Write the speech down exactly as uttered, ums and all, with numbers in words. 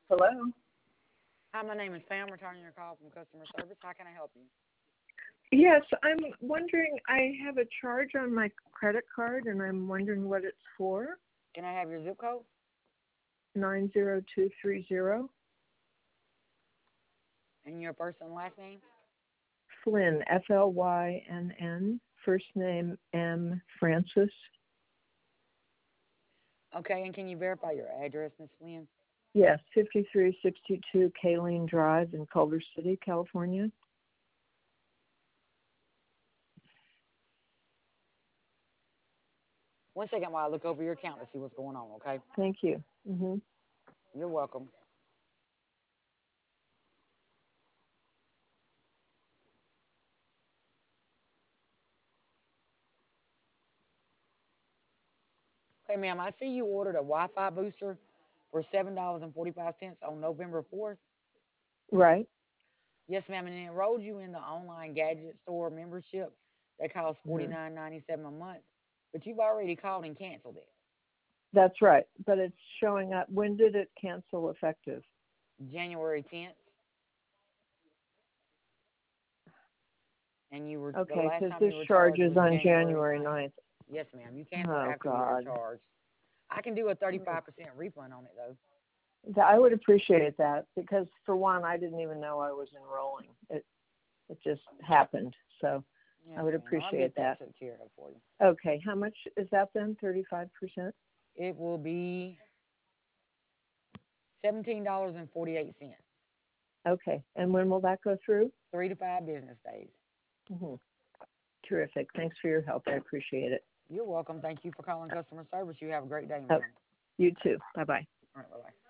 Hello. Hi, my name is Pam, returning your call from customer service. How can I help you? Yes, I'm wondering, I have a charge on my credit card and I'm wondering what it's for. Can I have your zip code nine zero two three zero. and your first and last name? Flynn, F L Y N N, first name M. Francis. Okay, and can you verify your address, Miss Flynn? Yes, fifty-three sixty-two Kaleen Drive in Culver City, California. One second while I look over your account to see what's going on, okay? Thank you. Mm-hmm. You're welcome. Okay, ma'am, I see you ordered a Wi-Fi booster for seven dollars and forty-five cents on November fourth. Right. Yes, ma'am, and it enrolled you in the online gadget store membership that costs Mm-hmm. forty-nine ninety-seven a month, but you've already called and canceled it That's right, but it's showing up. When did it cancel effective? January tenth, and you were the Okay, last because time this you were charge charged is was on January January ninth. ninth. Yes, ma'am. You canceled Oh, after you were God. charged. I can do a thirty-five percent refund on it, though. Th- I would appreciate that because, for one, I didn't even know I was enrolling. It it just happened, so I Yes, would ma'am. I'll appreciate get that that. took care of for you. Okay, how much is that then? thirty-five percent? It will be seventeen dollars and forty-eight cents. Okay, and when will that go through? Three to five business days. Hmm. Terrific. Thanks for your help. I appreciate it. You're welcome. Thank you for calling customer service. You have a great day, Oh, ma'am. you too. Bye-bye. All right, bye-bye.